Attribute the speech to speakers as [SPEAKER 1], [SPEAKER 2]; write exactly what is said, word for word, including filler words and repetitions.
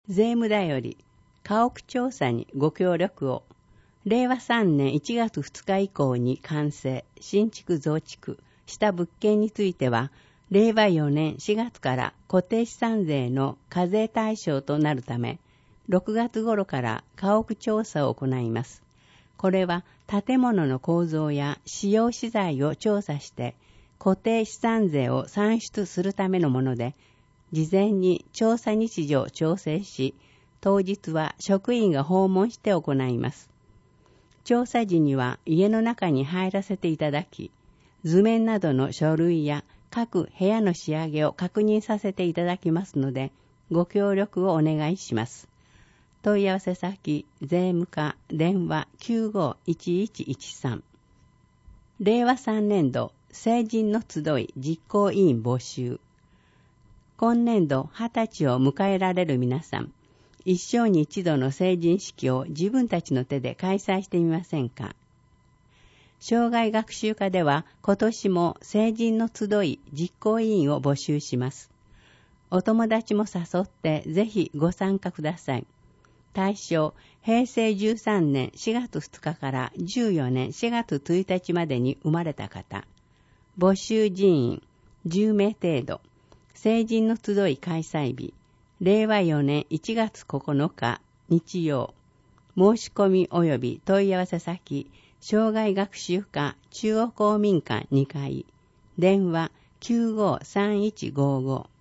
[SPEAKER 1] 税務だより家屋調査にご協力を。れいわさんねんいちがつふつか以降に完成、新築増築した物件については、れいわよねんしがつから固定資産税の課税対象となるため、ろくがつ頃から家屋調査を行います。これは建物の構造や使用資材を調査して固定資産税を算出するためのもので、事前に調査日時を調整し、当日は職員が訪問して行います。調査時には家の中に入らせていただき、図面などの書類や各部屋の仕上げを確認させていただきますので、ご協力をお願いします。問い合わせ先、税務課、電話 きゅうごいちいちいちさん。れいわさんねん度、成人の集い実行委員募集。今年度はたちを迎えられる皆さん、一生に一度の成人式を自分たちの手で開催してみませんか。生涯学習課では今年も成人の集い実行委員を募集します。お友達も誘ってぜひご参加ください。対象、へいせいじゅうさんねんしがつふつかからじゅうよねんしがつついたちまでに生まれた方。募集人員、じゅうめい程度。成人の集い開催日、れいわよねんいちがつここのか日曜。申し込み及び問い合わせ先、生涯学習課中央公民館にかい。電話 きゅうごさんいちごご。